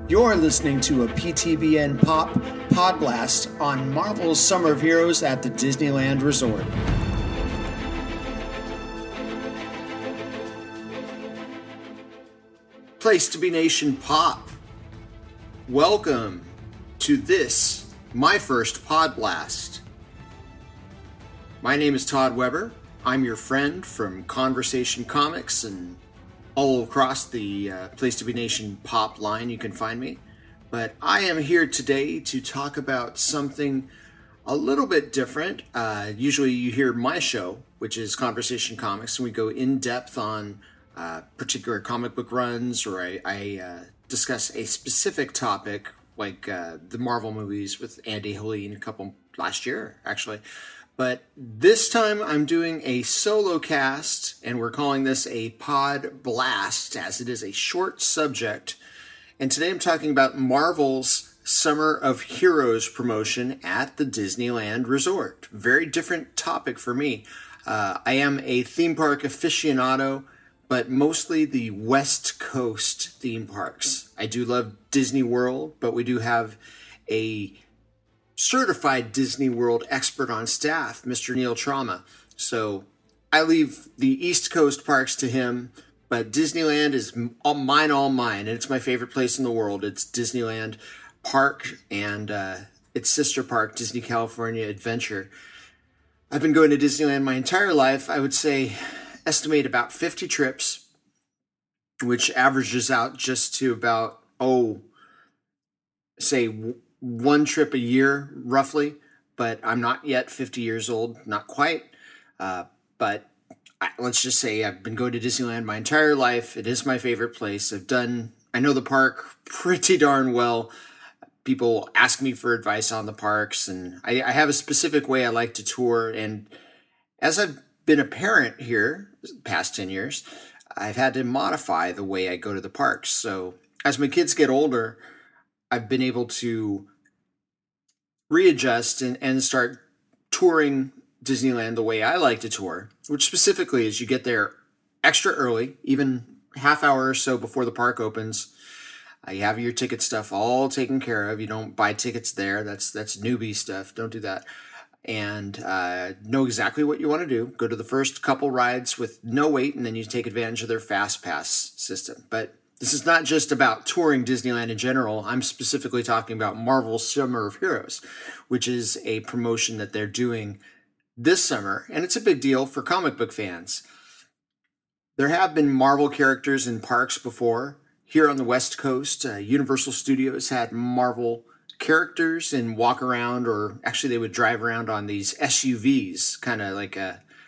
You're listening to a PTBN Pop Podblast on Marvel's Summer of Heroes at the Disneyland Resort. Place to be Nation Pop. Welcome to this, my first Podblast. My name is Todd Weber. I'm your friend from Conversation Comics and all across the Place to be Nation Pop line. You can find me. But I am here today to talk about something a little bit different. Usually you hear my show, which is Conversation Comics, and we go in depth on particular comic book runs, or I discuss a specific topic like the Marvel movies with Andy Helene last year, actually. But this time I'm doing a solo cast, and we're calling this a Pod Blast, as it is a short subject. And today I'm talking about Marvel's Summer of Heroes promotion at the Disneyland Resort. Very different topic for me. I am a theme park aficionado, but mostly the West Coast theme parks. I do love Disney World, but we do have a certified Disney World expert on staff, Mr. Neil Trauma. So I leave the East Coast parks to him, but Disneyland is all mine, and it's my favorite place in the world. It's Disneyland Park and its sister park, Disney California Adventure. I've been going to Disneyland my entire life. I would say estimate about 50 trips, which averages out just to about, one trip a year, roughly, but I'm not yet 50 years old, not quite, but let's just say I've been going to Disneyland my entire life. It is my favorite place. I know the park pretty darn well. People ask me for advice on the parks, and I have a specific way I like to tour, and as I've been a parent here the past 10 years, I've had to modify the way I go to the parks. So as my kids get older, I've been able to readjust and start touring Disneyland the way I like to tour, which specifically is you get there extra early, even half hour or so before the park opens. You have your ticket stuff all taken care of. You don't buy tickets there. That's newbie stuff. Don't do that. And know exactly what you want to do. Go to the first couple rides with no wait, and then you take advantage of their Fast Pass system. But this is not just about touring Disneyland in general. I'm specifically talking about Marvel's Summer of Heroes, which is a promotion that they're doing this summer, and it's a big deal for comic book fans. There have been Marvel characters in parks before. Here on the West Coast, Universal Studios had Marvel characters and walk around, or actually they would drive around on these SUVs, kind of like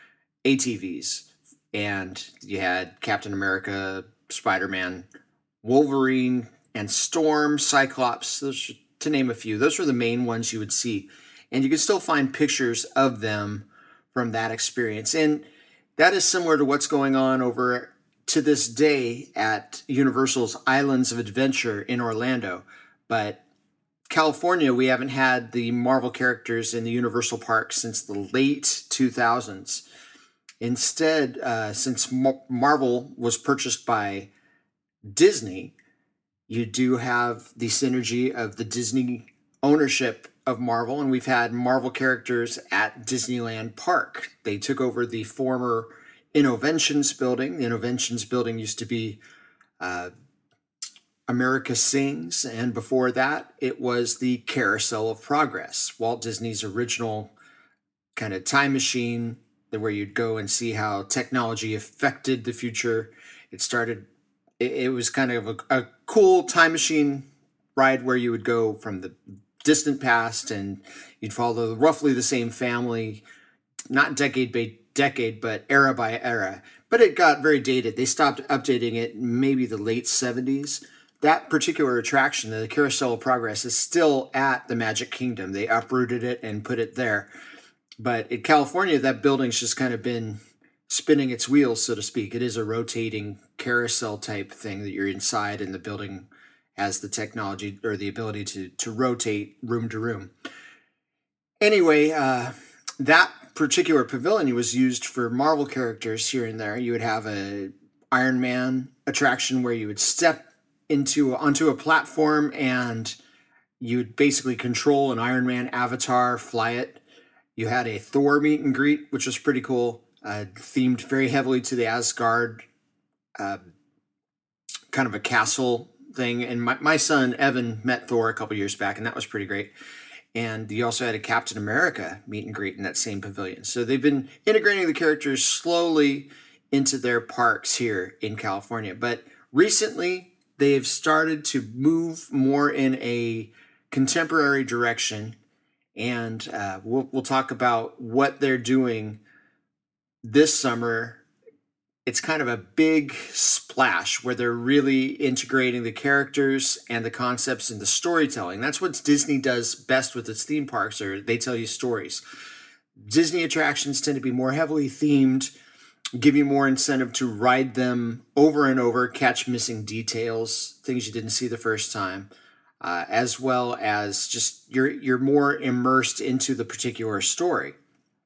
ATVs. And you had Captain America, Spider-Man, Wolverine, and Storm, Cyclops, those, to name a few. Those were the main ones you would see. And you can still find pictures of them from that experience. And that is similar to what's going on over to this day at Universal's Islands of Adventure in Orlando. But California, we haven't had the Marvel characters in the Universal Park since the late 2000s. Instead, since Marvel was purchased by Disney, you do have the synergy of the Disney ownership of Marvel, and we've had Marvel characters at Disneyland Park. They took over the former Innoventions building. The Innoventions building used to be America Sings, and before that, it was the Carousel of Progress, Walt Disney's original kind of time machine, where you'd go and see how technology affected the future. It was kind of a cool time machine ride where you would go from the distant past and you'd follow roughly the same family, not decade by decade, but era by era. But it got very dated. They stopped updating it in maybe the late 70s. That particular attraction, the Carousel of Progress, is still at the Magic Kingdom. They uprooted it and put it there. But in California, that building's just kind of been spinning its wheels, so to speak. It is a rotating carousel type thing that you're inside, and the building has the technology or the ability to rotate room to room. Anyway, that particular pavilion was used for Marvel characters here and there. You would have a Iron Man attraction where you would step onto a platform, and you'd basically control an Iron Man avatar, fly it. You had a Thor meet and greet, which was pretty cool, themed very heavily to the Asgard, uh, kind of a castle thing. And my son Evan met Thor a couple years back, and that was pretty great. And you also had a Captain America meet and greet in that same pavilion. So they've been integrating the characters slowly into their parks here in California. But recently, they've started to move more in a contemporary direction. And we'll talk about what they're doing this summer. It's kind of a big splash where they're really integrating the characters and the concepts into storytelling. That's what Disney does best with its theme parks, or they tell you stories. Disney attractions tend to be more heavily themed, give you more incentive to ride them over and over, catch missing details, things you didn't see the first time, as well as just you're more immersed into the particular story.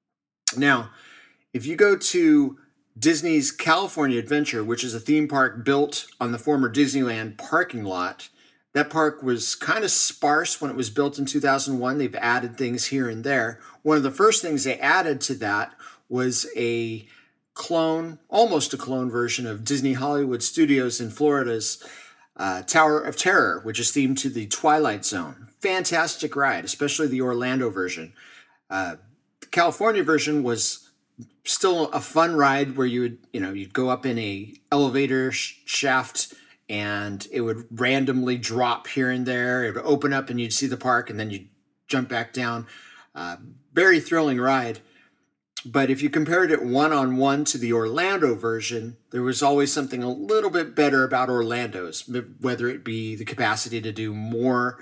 Now, if you go to Disney's California Adventure, which is a theme park built on the former Disneyland parking lot. That park was kind of sparse when it was built in 2001. They've added things here and there. One of the first things they added to that was a clone, almost a clone version of Disney Hollywood Studios in Florida's Tower of Terror, which is themed to the Twilight Zone. Fantastic ride, especially the Orlando version. The California version was still a fun ride where you'd go up in a elevator shaft, and it would randomly drop here and there. It would open up and you'd see the park, and then you'd jump back down. Very thrilling ride. But if you compared it one-on-one to the Orlando version, there was always something a little bit better about Orlando's, whether it be the capacity to do more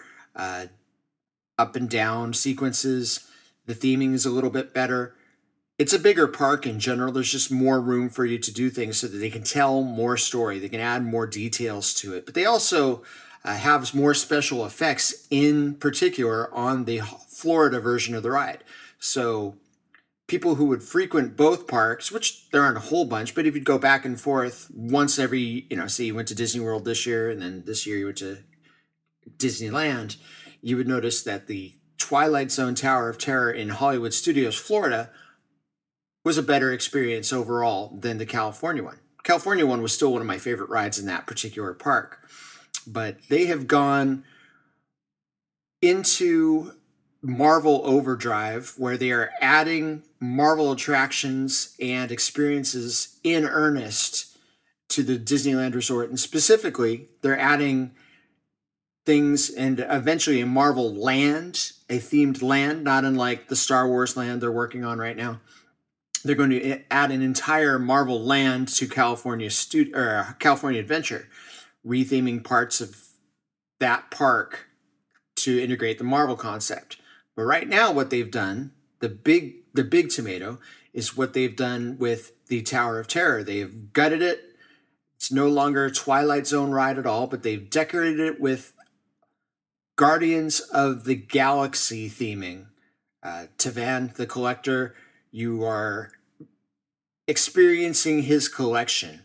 up and down sequences. The theming is a little bit better. It's a bigger park in general. There's just more room for you to do things so that they can tell more story. They can add more details to it. But they also have more special effects, in particular on the Florida version of the ride. So people who would frequent both parks, which there aren't a whole bunch, but if you'd go back and forth once every, say you went to Disney World this year, and then this year you went to Disneyland, you would notice that the Twilight Zone Tower of Terror in Hollywood Studios, Florida, was a better experience overall than the California one. California one was still one of my favorite rides in that particular park. But they have gone into Marvel Overdrive, where they are adding Marvel attractions and experiences in earnest to the Disneyland Resort. And specifically, they're adding things, and eventually a Marvel land, a themed land, not unlike the Star Wars land they're working on right now. They're going to add an entire Marvel land to California Adventure, retheming parts of that park to integrate the Marvel concept. But right now, what they've done, the big tomato, is what they've done with the Tower of Terror. They've gutted it. It's no longer a Twilight Zone ride at all, but they've decorated it with Guardians of the Galaxy theming. Tavan the Collector, you are experiencing his collection.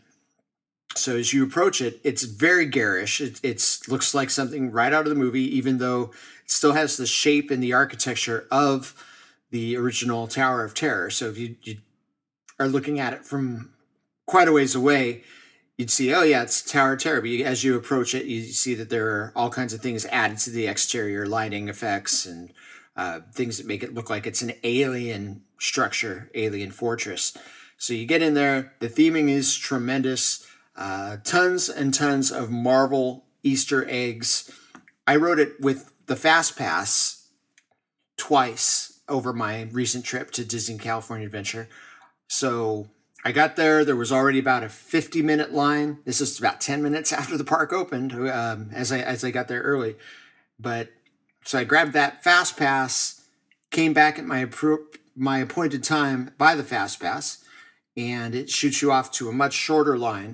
So as you approach it, it's very garish. It looks like something right out of the movie, even though it still has the shape and the architecture of the original Tower of Terror. So if you are looking at it from quite a ways away, you'd see, oh yeah, it's Tower of Terror. But as you approach it, you see that there are all kinds of things added to the exterior, lighting effects and things that make it look like it's an alien structure, alien fortress. So you get in there, the theming is tremendous, tons and tons of Marvel Easter eggs. I rode it with the Fast Pass twice over my recent trip to Disney California Adventure. So I got there was already about a 50-minute line. This is about 10 minutes after the park opened, as I got there early. But so I grabbed that Fast Pass, came back at my appointed time by the Fast Pass, and it shoots you off to a much shorter line.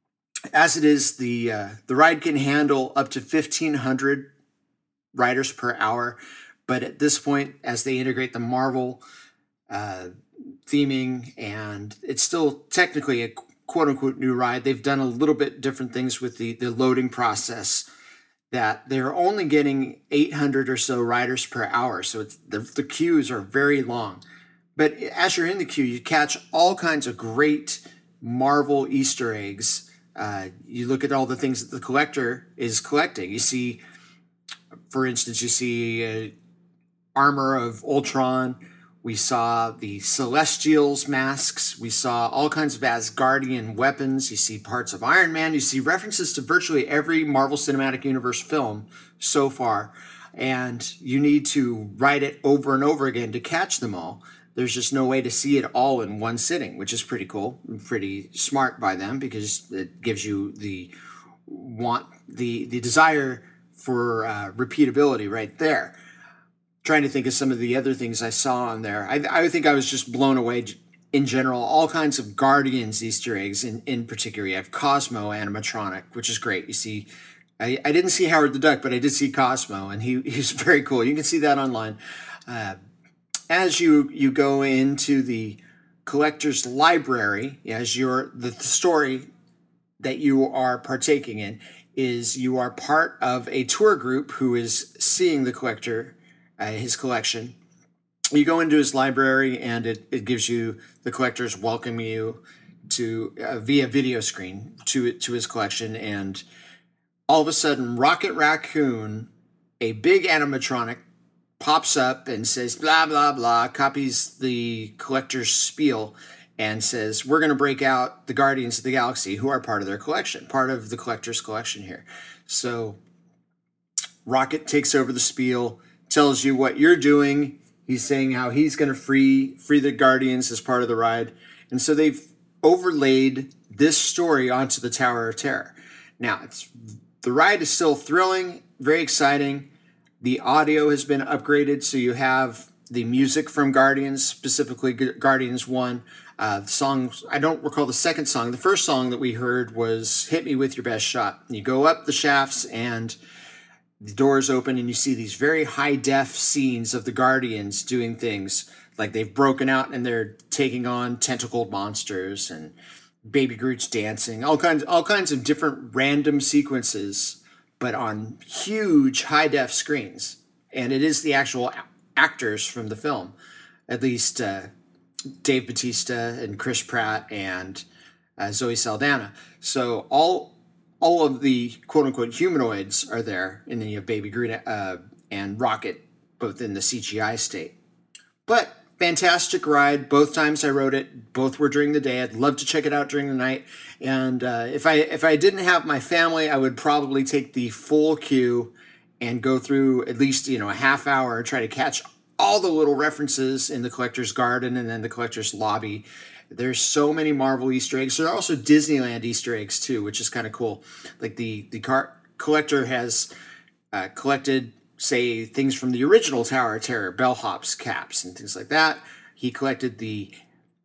As it is, the ride can handle up to 1,500 riders per hour, but at this point, as they integrate the Marvel theming, and it's still technically a quote unquote new ride. They've done a little bit different things with the loading process, that they're only getting 800 or so riders per hour. So the queues are very long. But as you're in the queue, you catch all kinds of great Marvel Easter eggs. You look at all the things that the collector is collecting. You see, for instance, you see armor of Ultron. We saw the Celestials masks. We saw all kinds of Asgardian weapons. You see parts of Iron Man. You see references to virtually every Marvel Cinematic Universe film so far. And you need to write it over and over again to catch them all. There's just no way to see it all in one sitting, which is pretty cool and pretty smart by them, because it gives you the desire for repeatability right there. Trying to think of some of the other things I saw on there. I think I was just blown away in general. All kinds of Guardians Easter eggs in particular. You have Cosmo animatronic, which is great. You see, I didn't see Howard the Duck, but I did see Cosmo, and he's very cool. You can see that online. As you go into the collector's library, as the story that you are partaking in is you are part of a tour group who is seeing the collector, his collection. You go into his library, and it gives you, the collectors welcome you to via video screen to his collection. And all of a sudden, Rocket Raccoon, a big animatronic, pops up and says blah blah blah, copies the collector's spiel, and says, we're going to break out the Guardians of the Galaxy, who are part of their collection, part of the collector's collection here. So Rocket takes over the spiel, tells you what you're doing. He's saying how he's going to free the Guardians as part of the ride. And so they've overlaid this story onto the Tower of Terror. Now, the ride is still thrilling, very exciting. The audio has been upgraded, so you have the music from Guardians, specifically Guardians 1. The songs, I don't recall the second song. The first song that we heard was Hit Me With Your Best Shot. You go up the shafts, and the doors open, and you see these very high-def scenes of the Guardians doing things. Like they've broken out, and they're taking on tentacled monsters, and Baby Groot's dancing. All kinds of different random sequences, but on huge high-def screens. And it is the actual actors from the film. At least Dave Bautista and Chris Pratt and Zoe Saldana. So all of the quote-unquote humanoids are there, and then you have Baby Groot and Rocket, both in the CGI state. But fantastic ride. Both times I rode it, both were during the day. I'd love to check it out during the night. And if I didn't have my family, I would probably take the full queue and go through at least a half hour and try to catch all the little references in the collector's garden and then the collector's lobby. There's so many Marvel Easter eggs. There are also Disneyland Easter eggs too, which is kind of cool. Like the collector has collected, say, things from the original Tower of Terror, bellhops caps and things like that. He collected the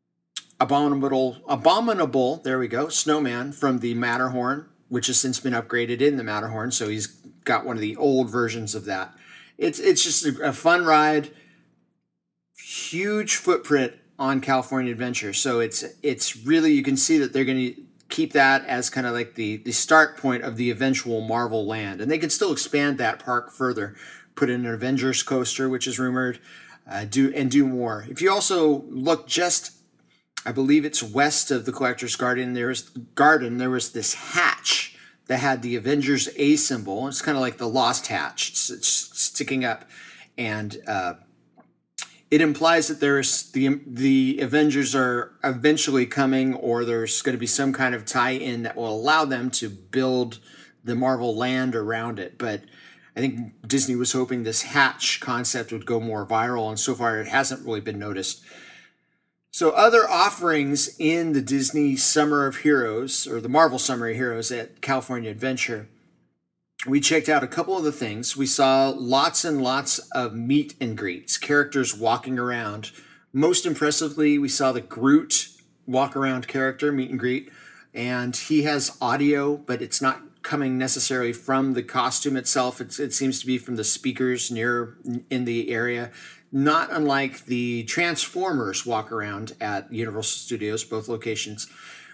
abominable, there we go, snowman from the Matterhorn, which has since been upgraded in the Matterhorn. So he's got one of the old versions of that. It's just a fun ride. Huge footprint on California Adventure. So it's really, you can see that they're going to keep that as kind of like the start point of the eventual Marvel land. And they can still expand that park further, put in an Avengers coaster, which is rumored, do more. If you also look just, I believe it's west of the Collector's Garden, there was this hatch that had the Avengers A symbol. It's kind of like the Lost Hatch. It's sticking up. And it implies that there's the Avengers are eventually coming, or there's going to be some kind of tie-in that will allow them to build the Marvel land around it. But I think Disney was hoping this hatch concept would go more viral, and so far it hasn't really been noticed. So other offerings in the Disney Summer of Heroes, or the Marvel Summer of Heroes at California Adventure, we checked out a couple of the things. We saw lots and lots of meet and greets, characters walking around. Most impressively, we saw the Groot walk around character meet and greet, and he has audio, but it's not coming necessarily from the costume itself. It seems to be from the speakers in the area. Not unlike the Transformers walk around at Universal Studios, both locations.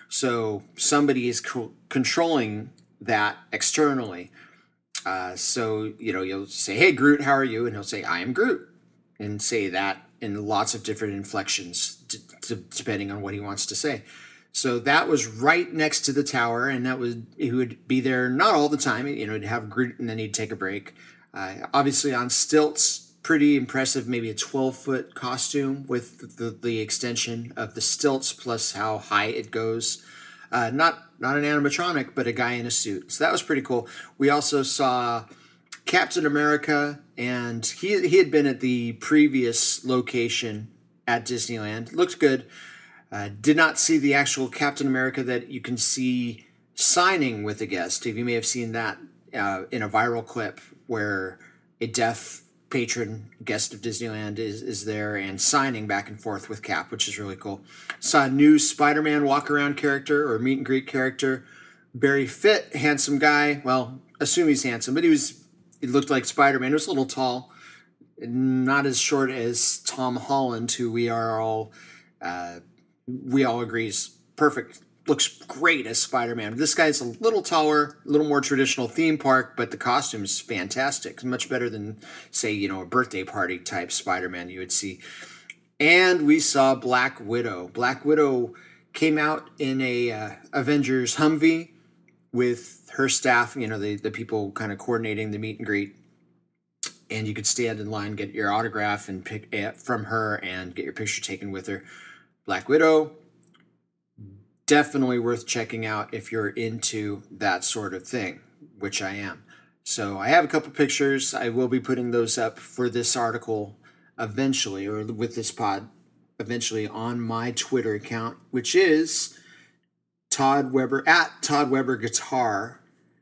So somebody is controlling that externally. So, you'll say, "Hey, Groot, how are you?" And he'll say, "I am Groot," and say that in lots of different inflections, depending on what he wants to say. So that was right next to the tower, and he would be there not all the time. He'd have Groot, and then he'd take a break. Obviously on stilts, pretty impressive. Maybe a 12-foot costume with the extension of the stilts plus how high it goes. Not an animatronic, but a guy in a suit. So that was pretty cool. We also saw Captain America, and he had been at the previous location at Disneyland. Looked good. Did not see the actual Captain America that you can see signing with a guest. You may have seen that in a viral clip where a deaf patron guest of Disneyland is there and signing back and forth with Cap, which is really cool. Saw a new Spider-Man walk-around character or meet and greet character. Very fit, handsome guy. Well, assume he's handsome, but he looked like Spider-Man. He was a little tall, not as short as Tom Holland, who we all agree is perfect. Looks great as Spider-Man. This guy's a little taller, a little more traditional theme park, but the costume is fantastic. It's much better than, say, a birthday party type Spider-Man you would see. And we saw Black Widow. Black Widow came out in a Avengers Humvee with her staff, the people kind of coordinating the meet and greet. And you could stand in line, get your autograph and pick from her and get your picture taken with her. Black Widow, definitely worth checking out if you're into that sort of thing, which I am. So I have a couple pictures. I will be putting those up for this article eventually, or with this pod eventually, on my Twitter account, which is Todd Weber, at Todd Weber Guitar.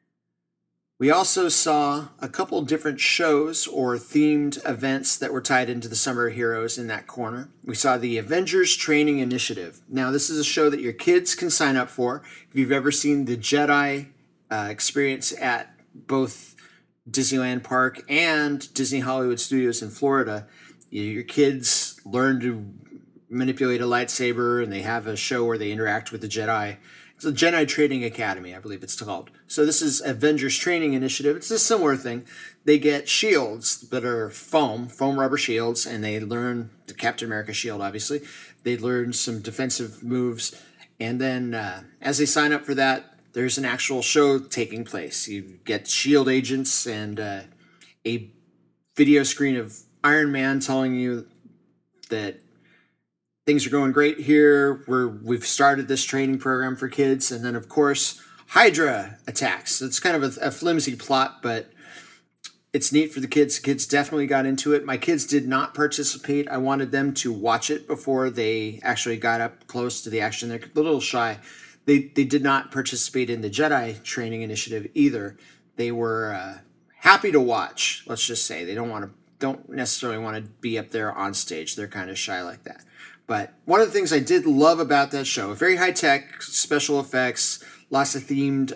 We also saw a couple different shows or themed events that were tied into the Summer Heroes in that corner. We saw the Avengers Training Initiative. Now, this is a show that your kids can sign up for. If you've ever seen the Jedi experience at both Disneyland Park and Disney Hollywood Studios in Florida, your kids learn to manipulate a lightsaber, and they have a show where they interact with the Jedi. It's a Jedi Training Academy, I believe it's called. So this is Avengers Training Initiative. It's a similar thing. They get shields that are foam rubber shields, and they learn the Captain America shield, obviously. They learn some defensive moves. And then as they sign up for that, there's an actual show taking place. You get shield agents and a video screen of Iron Man telling you that things are going great here. We've started this training program for kids. And then, of course, Hydra attacks. It's kind of a flimsy plot, but it's neat for the kids. Kids definitely got into it. My kids did not participate. I wanted them to watch it before they actually got up close to the action. They're a little shy. They did not participate in the Jedi Training Initiative either. They were happy to watch, let's just say. They don't necessarily want to be up there on stage. They're kind of shy like that. But one of the things I did love about that show, very high-tech, special effects, lots of themed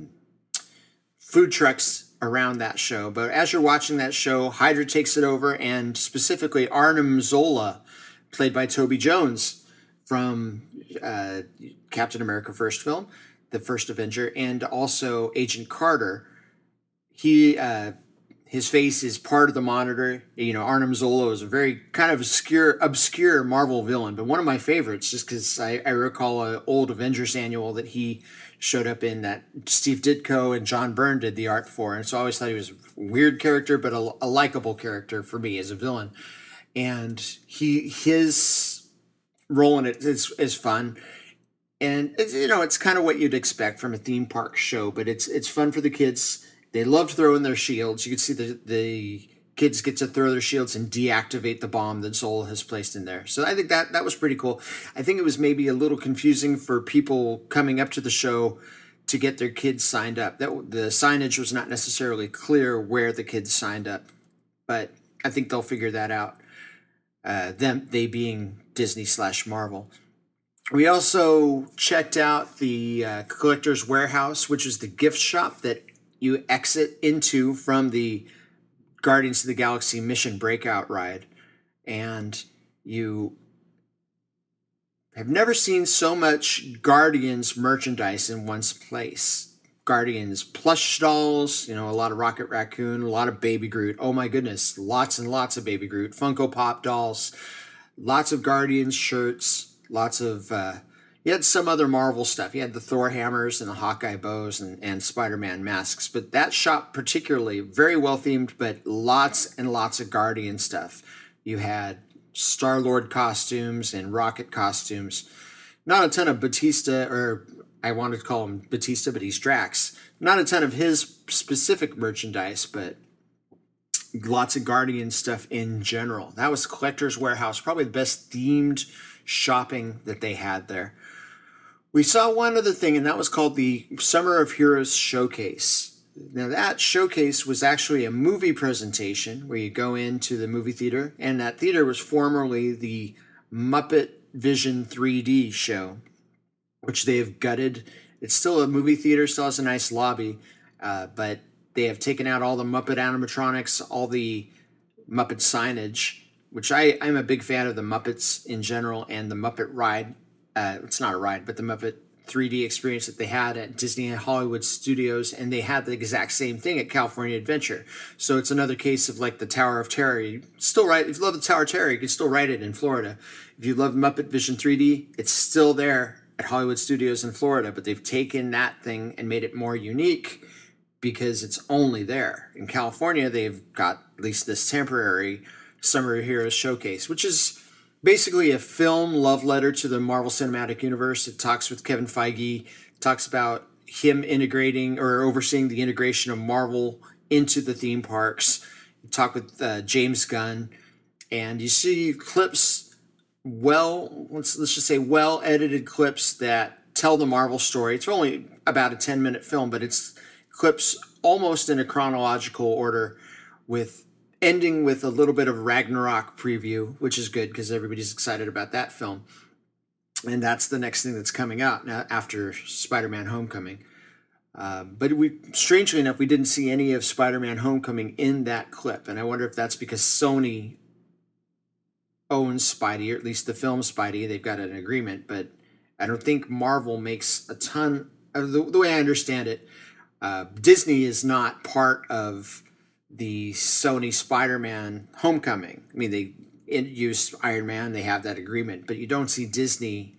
food trucks around that show. But as you're watching that show, Hydra takes it over, and specifically Arnim Zola, played by Toby Jones from Captain America first film, the first Avenger, and also Agent Carter. His face is part of the Monitor. Arnim Zola is a very kind of obscure Marvel villain, but one of my favorites, just because I recall an old Avengers annual that he showed up in that Steve Ditko and John Byrne did the art for. And so I always thought he was a weird character, but a likable character for me as a villain. And his role in it is fun. And it's kind of what you'd expect from a theme park show, but it's fun for the kids. They love throwing their shields. You can see the kids get to throw their shields and deactivate the bomb that Zola has placed in there. So I think that was pretty cool. I think it was maybe a little confusing for people coming up to the show to get their kids signed up. The signage was not necessarily clear where the kids signed up, but I think they'll figure that out. They being Disney/Marvel. We also checked out the Collector's Warehouse, which is the gift shop that you exit into from the Guardians of the Galaxy Mission Breakout ride. And you I've never seen so much Guardians merchandise in one place. Guardians plush dolls, a lot of Rocket Raccoon, a lot of Baby Groot. Oh my goodness, lots and lots of Baby Groot. Funko Pop dolls, lots of Guardians shirts, lots of, you had some other Marvel stuff. You had the Thor hammers and the Hawkeye bows and Spider-Man masks. But that shop particularly, very well themed, but lots and lots of Guardian stuff. You had Star-Lord costumes and Rocket costumes. Not a ton of Batista, or I wanted to call him Batista, but he's Drax. Not a ton of his specific merchandise, but lots of Guardian stuff in general. That was Collector's Warehouse, probably the best themed shopping that they had there. We saw one other thing, and that was called the Summer of Heroes Showcase. Now, that showcase was actually a movie presentation where you go into the movie theater, and that theater was formerly the Muppet Vision 3D show, which they have gutted. It's still a movie theater, still has a nice lobby, but they have taken out all the Muppet animatronics, all the Muppet signage, which I'm a big fan of the Muppets in general, and the Muppet ride. It's not a ride, but the Muppet 3D experience that they had at Disney and Hollywood Studios, and they had the exact same thing at California Adventure. So it's another case of like the Tower of Terror. You still ride, if you love the Tower of Terror, you can still ride it in Florida. If you love Muppet Vision 3D, it's still there at Hollywood Studios in Florida, but they've taken that thing and made it more unique because it's only there. In California, they've got at least this temporary Summer of Heroes Showcase, which is basically a film love letter to the Marvel Cinematic Universe. It talks with Kevin Feige, talks about him integrating or overseeing the integration of Marvel into the theme parks. You talk with James Gunn, and you see clips, let's just say well-edited clips that tell the Marvel story. It's only about a 10-minute film, but it's clips almost in a chronological order, with ending with a little bit of Ragnarok preview, which is good because everybody's excited about that film. And that's the next thing that's coming out now after Spider-Man Homecoming. But strangely enough, we didn't see any of Spider-Man Homecoming in that clip. And I wonder if that's because Sony owns Spidey, or at least the film Spidey. They've got an agreement, but I don't think Marvel makes a ton of the way I understand it. Disney is not part of the Sony Spider-Man Homecoming. I mean, they use Iron Man, they have that agreement, but you don't see Disney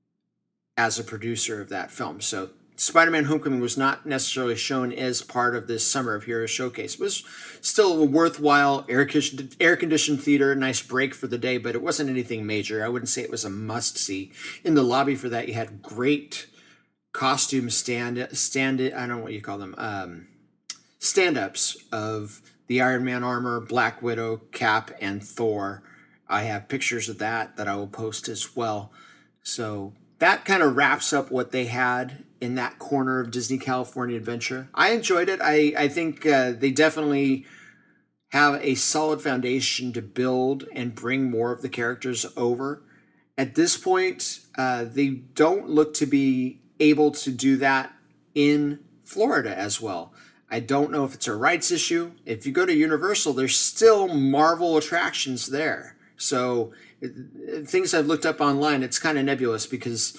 as a producer of that film. So Spider-Man Homecoming was not necessarily shown as part of this Summer of Heroes showcase. It was still a worthwhile air-conditioned theater, nice break for the day, but it wasn't anything major. I wouldn't say it was a must-see. In the lobby for that, you had great costume stand-I don't know what you call them, stand-ups of the Iron Man armor, Black Widow, Cap, and Thor. I have pictures of that I will post as well. So that kind of wraps up what they had in that corner of Disney California Adventure. I enjoyed it. I think they definitely have a solid foundation to build and bring more of the characters over. At this point, they don't look to be able to do that in Florida as well. I don't know if it's a rights issue. If you go to Universal, there's still Marvel attractions there. So things I've looked up online, it's kind of nebulous because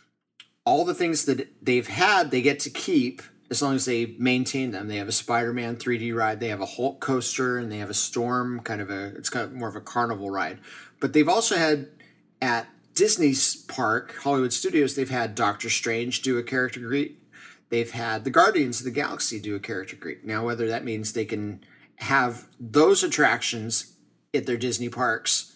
all the things that they've had, they get to keep as long as they maintain them. They have a Spider-Man 3D ride, they have a Hulk coaster, and they have a Storm, it's kind of more of a carnival ride. But they've also had at Disney's park, Hollywood Studios, they've had Doctor Strange do a character greet. They've had the Guardians of the Galaxy do a character greet. Now, whether that means they can have those attractions at their Disney parks,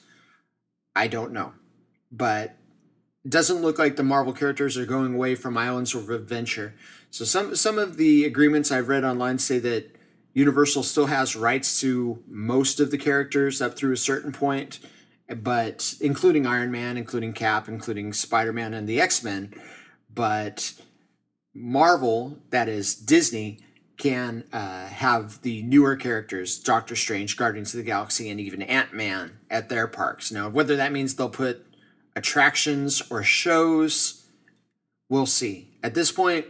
I don't know. But it doesn't look like the Marvel characters are going away from Islands of Adventure. So some of the agreements I've read online say that Universal still has rights to most of the characters up through a certain point, but including Iron Man, including Cap, including Spider-Man and the X-Men. But Marvel, that is Disney, can have the newer characters, Doctor Strange, Guardians of the Galaxy, and even Ant-Man at their parks. Now, whether that means they'll put attractions or shows, we'll see. At this point,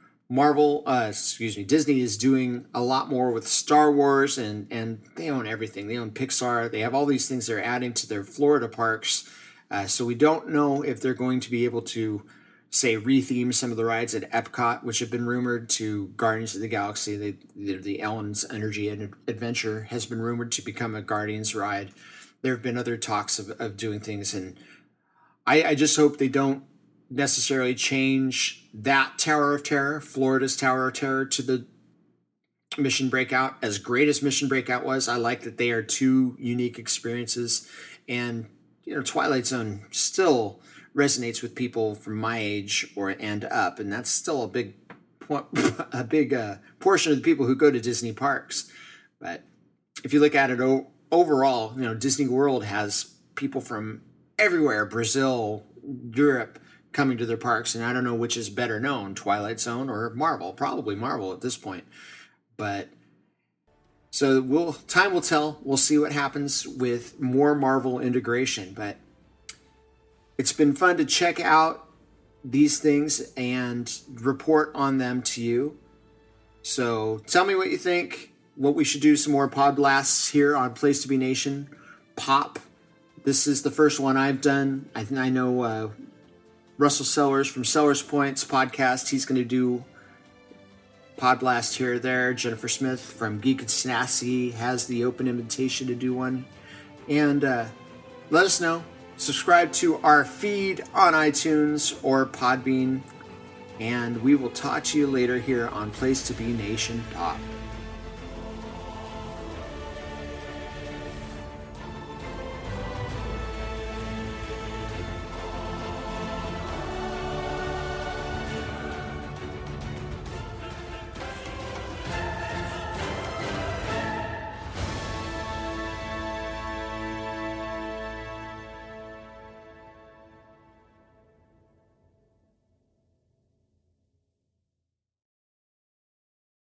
Disney is doing a lot more with Star Wars, and they own everything. They own Pixar. They have all these things they're adding to their Florida parks. So we don't know if they're going to be able to, say, retheme some of the rides at Epcot, which have been rumored to Guardians of the Galaxy. The Ellen's Energy and Adventure has been rumored to become a Guardians ride. There have been other talks of doing things, and I just hope they don't necessarily change that Tower of Terror, Florida's Tower of Terror, to the Mission Breakout. As great as Mission Breakout was, I like that they are two unique experiences. And Twilight Zone still resonates with people from my age and up, and that's still a big portion of the people who go to Disney parks. But if you look at it overall, Disney World has people from everywhere, Brazil, Europe, coming to their parks, and I don't know which is better known, Twilight Zone or Marvel. Probably Marvel at this point. But so time will tell. We'll see what happens with more Marvel integration. But it's been fun to check out these things and report on them to you. So tell me what you think. What we should do some more pod blasts here on Place to Be Nation. Pop. This is the first one I've done. I know Russell Sellers from Sellers Points podcast. He's going to do pod blast here or there. Jennifer Smith from Geek and Snassy has the open invitation to do one. And let us know. Subscribe to our feed on iTunes or Podbean. And we will talk to you later here on Place to Be Nation Pop.